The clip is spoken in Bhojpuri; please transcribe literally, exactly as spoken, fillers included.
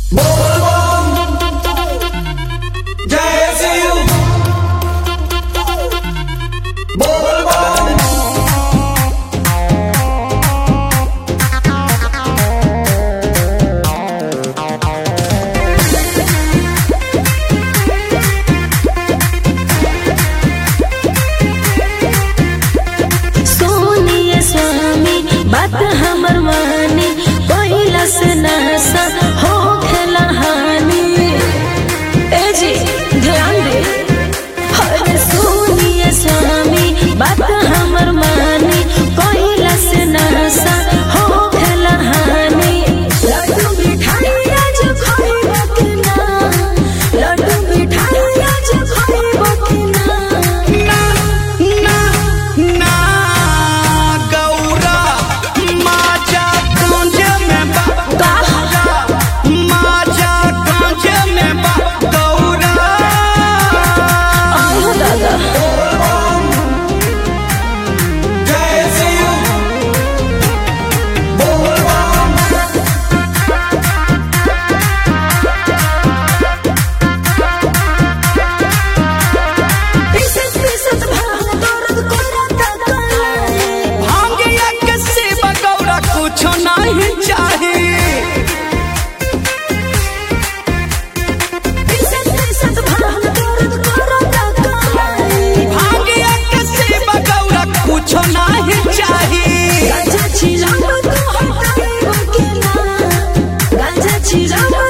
बात हमर मानी पहिला से नशा हो खेला हानि। ए जी ध्यान दे, अरे सुनिए स्वामी बात हमर मानी पहिला से नशा हो खेला हानि। लड्डू मिठाई आज खाइबो कि ना, लड्डू मिठाई आज खाइबो कि ना। ना ना ना गौरा माजा गंज में बा गौरा, माजा गंज में बा गौरा। आहो दादा जय शिव बोल बम। पीसत पीसत भांग दर्द करता कलाई। भांगिया के सेवा गौरा कुछो नहीं चाही। पीसत पीसत भांग दर्द करता कलाई। भांगिया के सेवा गौरा कुछो नहीं चाही। गांजा छिड़ाव तो हटाइबो कि ना, गांजा छिड़ाव